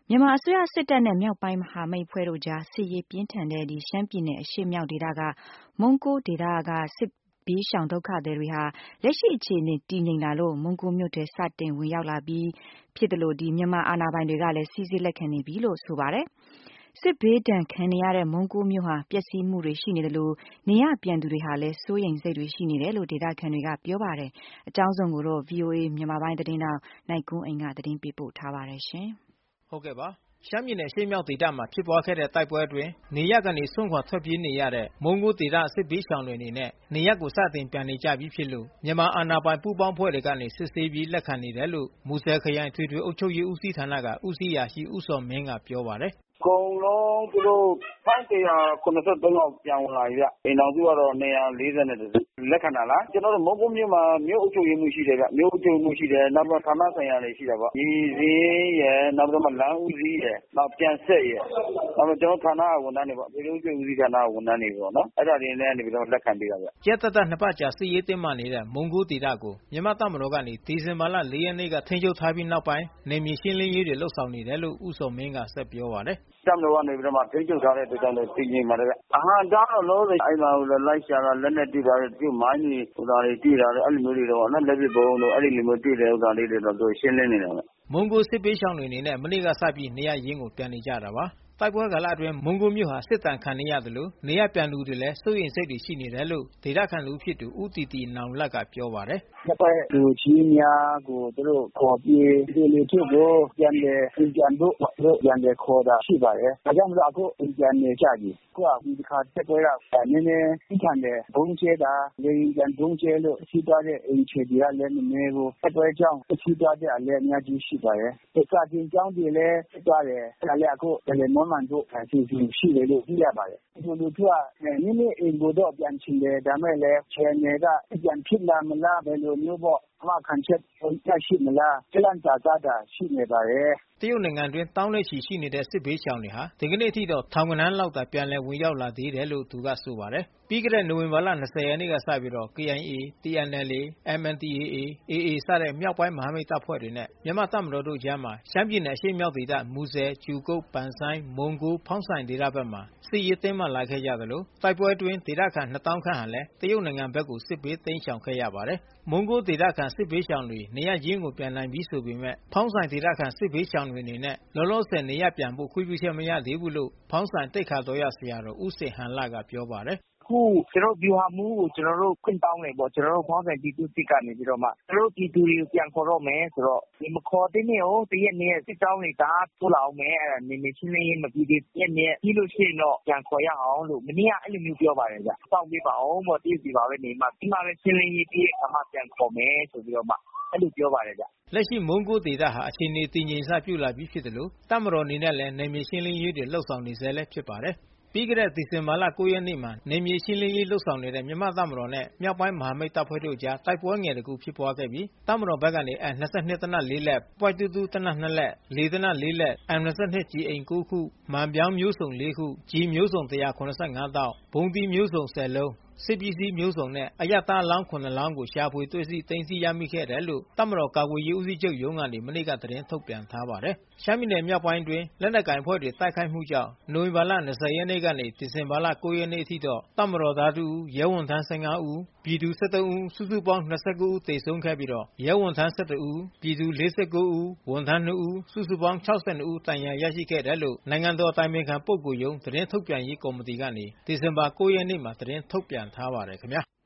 မြန်မာအစိုးရစစ်တပ်နဲ့မြောက်ပိုင်းမဟာမိတ်ဖွဲ့တို့ကြားစစ်ရေးပြင်းထန်တဲ့ရှမ်းပြည်နယ်အရှေ့မြောက်ဒေသကမုံးကိုးဒေသကစစ်ဘေးရှောင်ဒုက္ခသည်တွေဟာလက်ရှိအခြေအနေတည်ငြိမ်လာလို့မုံးကိုးမြို့ထဲစတင်ဝင်ရောက်လာပြီးဖြစ်တယ်လို့မြန်မာအာဏာပိုင်တွေကလည်းစီစစ်လက်ခံနေပြီလို့ဆိုပါတယ်။စစ်ဘေးဒဏ်ခံနေရတဲ့မုံးကိုးမြို့ဟာပျက်စီးမှုတွေရှိနေတယ်လို့နေရပြန်သူတွေဟာလည်းစိုးရိမ်စိတ်တွေရှိနေတယ်လို့ဒေသခံတွေကပြောပါတယ်။အကြောင်းစုံကိုတော့ VOA မြန်မာပိုင်းသတင်းတောက်နိုင်ကွန်းအိမ်ကသတင်းပေးပို့ထားပါတယ်ရှင်။ဟုတ်ကဲ့ပါရှမ်းပြည်နယ်ရှေ့မြောက်ဒေသမှာဖြစ်ပွားခဲ့တဲ့တိုက်ပွဲအတွင်းနေရပ်ကနေစွန့်ခွာထွက်ပြေးနေရတဲ့မုံးကိုးဒေသစစ်ဘေးရှောင်တွေအနေနဲ့နေရပ်ကိုစတင်ပြန်နေကြပြီးဖြစ်လို့မြန်မာအာဏာပိုင်ပူးပေါင်းဖွဲ့တွေကနေစစ်ဆေးပြီးလက်ခံနေတယ်လို့မူဆယ်ခရိုင်ထွေထွေအုပ်ချုပ်ရေးဦးစီးဌာနကဦးစီးရာရှိဦးစောမင်းကပြောပါတယ်။အကုန်လုံးသူတို့1173ယောက်ပြန်ဝင်လာပြီဗျ။အိမ်ထောင်စုကတော့240လက်ခံတာလား။ကျွန်တော်တို့မုံးကိုးမြို့မှာမြို့အုပ်ချုပ်ရေးမှုရှိတယ်ဗျ။မြို့အုပ်ချုပ်ရေးမှုရှိတယ်နောက်ပြီးဌာနဆိုင်ရာတွေရှိတာပေါ့။ဒီစင်းရယ်နောက်ပြီးတော့လမ်းဦးစီးရယ်နောက်ပြန်ဆက်ရယ်နောက်ပြီးကျွန်တော်ဌာနဝန်ထမ်းတွေပေါ့။ပြည်သူ့ဦးစီးဌာနဝန်ထမ်းတွေပေါ့နော်။အဲ့ဒါတွေနဲ့နေပြီးတော့လက်ခံပေးတာဗျ။ရက်သက်နှစ်ပတ်ကြာစစ်ရေးတင်းမာနေတဲ့မုံးကိုးဒေသကိုမြန်မာတပ်မတော်ကနေဒီဇင်ဘာလ4ရက်နေ့ကထိန်းချုပ်ထားပြီးနောက်ပိုင်းနေမြေရှင်းလင်းရေးတွေလှုပ်ဆောင်နေတယ်လို့ဦးစောမင်းကဆက်ပြောပါတယ်။တပ်မတော်ကနေပြီးတော့မှထိန်းချုပ်ထားတဲ့အတွက်ကြောင့်တည်ငြိမ်ပါတယ်ဗျ။အဟံတားတော့လို့အဲ့မှာလိုက်ရှာတာလက်နဲ့တွေ့တာတွေမိုင်းတွေဟိုတာတွေတွေ့တာအဲ့လိုမျိုးတွေတော့လက်ပစ်ဘုံတို့အဲ့ဒီလိုမျိုးတွေ့တဲ့ဥစ္စာလေးတွေတော့ရှင်းလင်းနေတာဗျ။မုံးကိုးစစ်ပေးရှောင်းတွေအနေနဲ့မနေ့ကစပြီးနေရရင်းကိုပြန်နေကြတာပါ။တိုက်ပွဲကာလအတွင်းမုံးကိုးမြို့ဟာစစ်တမ်းခံနေရတယ်လို့နေရပြန်လူတွေလည်းစိုးရိမ်စိတ်တွေရှိနေတယ်လို့ဒေသခံလူဖြစ်သူဦးတီတီနောင်လတ်ကပြောပါတယ်။နှစ်ပတ်လူကြီးများကိုသူတို့ခေါ်ပြီးဒီလိုချုပ်ကိုပြန်တယ်ပြန်ဖို့ပြန်တယ်ခေါ်တာရှိပါတယ်။ဒါကြောင့်မလို့အခုပြန်နေကြပြီ။ကိုကဒီခါတက်ပွဲကနည်းနည်းသိခံတယ်ဘုံကျဲတာလေပြန်ဘုံကျဲလို့ရှိသွားတဲ့အင်ချီတွေကလည်းနည်းနည်းကိုတက်ပွဲကြောင့်ရှိသွားတဲ့အလည်းအများကြီးရှိပါတယ်။ဒီကတင်ကြောင်းတွေလည်းဖြစ်သွားတယ်။ဒါလည်းအခုလည်းမမှန်တို့အစီအစဉ်ရှိတယ်လို့သိရပါတယ်။ဒီလိုကနည်းနည်းအင်ကိုတော့ပြန်ချင်တယ်ဒါမဲ့လည်းချယ်နေတာပြန်ဖြစ်လာမလားဘယ်လိုမျိုးပေါ့အမခံချက်ရှိမလားကျလန်တာတာရှိနေပါတယ်တရုတ်နိုင်ငံတွင်တောင်းလက်ချီရှိနေတဲ့စစ်ဘေးရှောင်တွေဟာဒီကနေ့အထိတော့ထောင်ကနန်းလောက်သာပြန်လည်ဝင်ရောက်လာသေးတယ်လို့သူကဆိုပါတယ်ပြီးခဲ့တဲ့နိုဝင်ဘာလ20ရက်နေ့ကစပြီးတော့ KIA, TNLA, MNDAA, AA စတဲ့မြောက်ပိုင်းမဟာမိတ်တပ်ဖွဲ့တွေနဲ့မြန်မာတပ်မတော်တို့ကြားမှာရှမ်းပြည်နယ်အရှေ့မြောက်ဒေသမူဆယ်၊ကြူကုတ်၊ပန်ဆိုင်း၊မုံးကိုး၊ဖောင်းဆိုင်ဒေသဘက်မှာစစ်ရေးတင်းမာလာခဲ့ကြသလိုတိုက်ပွဲအတွင်းဒေသခံ2000ခန့်ဟာလည်းတရုတ်နိုင်ငံဘက်ကိုစစ်ဘေးတိမ်းရှောင်ခဲ့ရပါတယ်။မုံးကိုးဒေသခံစစ်ဘေးရှောင်တွေနေရပ်ရင်းကိုပြန်နိုင်ပြီဆိုပေမဲ့ဖောင်းဆိုင်ဒေသခံစစ်ဘေးရှောင်တွေအနေနဲ့လောလောဆယ်နေရပ်ပြန်ဖို့ခွင့်ပြုချက်မရသေးဘူးလို့ဖောင်းဆိုင်တိတ်ခါတော်ရဆရာတော်ဦးစေဟန်လကပြောပါတယ်ခုကျွန်တော်ဗျူဟာမူကိုကျွန်တော်တို့ခွင့်တောင်းတယ်ပေါ့ကျွန်တော်တို့ဖောင်းဆိုင်ပြည်သူစစ်ကနေပြီးတော့မှကျွန်တော်တို့ပြည်သူတွေကိုပြန်ခေါ်တော့မယ်ဆိုတော့ဒီမခေါ်တဲ့နေ့ကိုတရက်နေ့စစ်တောင်းနေတာထိုးလာအောင်မယ်အဲ့ဒါနေနေချင်းလေးမပြီးသေးရက်နေ့ပြီးလို့ရှိရင်တော့ပြန်ခေါ်ရအောင်လို့မနေ့ကအဲ့လိုမျိုးပြောပါတယ်ဗျစောင့်ပေးပါအောင်ပေါ့တည်စီပါပဲနေမှာဒီမှာပဲချင်းလေးရေးပြီးအခါမှပြန်ခေါ်မယ်ဆိုပြီးတော့မှအဲ့လိုပြောပါတယ်ဗျလက်ရှိမုံးကိုးဒေသဟာအခြေအနေတည်ငြိမ်စပြုလာပြီးဖြစ်တယ်လို့တပ်မတော်အနေနဲ့လည်းနေမြေရှင်းလင်းရေးတွေလှုပ်ဆောင်နေဆဲလည်းဖြစ်ပါတယ်ပြီးခဲ့တဲ့ဒီဇင်ဘာလ9ရက်နေ့မှာနေမြေရှင်းလင်းရေးလှုပ်ဆောင်နေတဲ့မြန်မာတပ်မတော်နဲ့မြောက်ပိုင်းမဟာမိတ်တပ်ဖွဲ့တို့ကြားတိုက်ပွဲငယ်တခုဖြစ်ပွားခဲ့ပြီးတပ်မတော်ဘက်ကနေ22တနတ်4လက်ပွိုက်22တနတ်2လက်လေတနတ်4လက် M22 ကျည်အိမ်9ခုမှန်ပြောင်းမျိုးစုံ4ခုကျည်မျိုးစုံ185တောက်ဘုံသီးမျိုးစုံ10လုံးစစ်ပစ္စည်းမျိုးစုံနဲ့အရသားအလောင်း9လောင်းကိုရှာဖွေတွေ့ရှိသိမ်းဆည်းရမိခဲ့တယ်လို့တပ်မတော်ကာကွယ်ရေးဦးစီးချုပ်ရုံးကနေမနေ့ကသတင်းထုတ်ပြန်ထားပါတယ်။ရှမ်းပြည်နယ်မြောက်ပိုင်းတွင်လက်နက်ကိုင်အဖွဲ့တွေတိုက်ခိုက်မှုကြောင့်နိုဝင်ဘာလ20ရက်နေ့ကနေဒီဇင်ဘာလ9ရက်နေ့အထိတော့တပ်မတော်သား2ဦးရဲဝန်ထမ်း15ဦးပြည်သူ17ဦးစုစုပေါင်း29ဦးသေဆုံးခဲ့ပြီးတော့ရဲဝန်ထမ်း17ဦးပြည်သူ49ဦးဝန်ထမ်း2ဦးစုစုပေါင်း62ဦးတန်ရာရရှိခဲ့တယ်လို့နိုင်ငံတော်တိုင်ပင်ခံပုဂ္ဂိုလ်ရုံးသတင်းထုတ်ပြန်ရေးကော်မတီကနေဒီဇင်ဘာ9ရက်နေ့မှာသတင်းထုတ်ပြန်ထားပါတယ်ခင်ဗျာ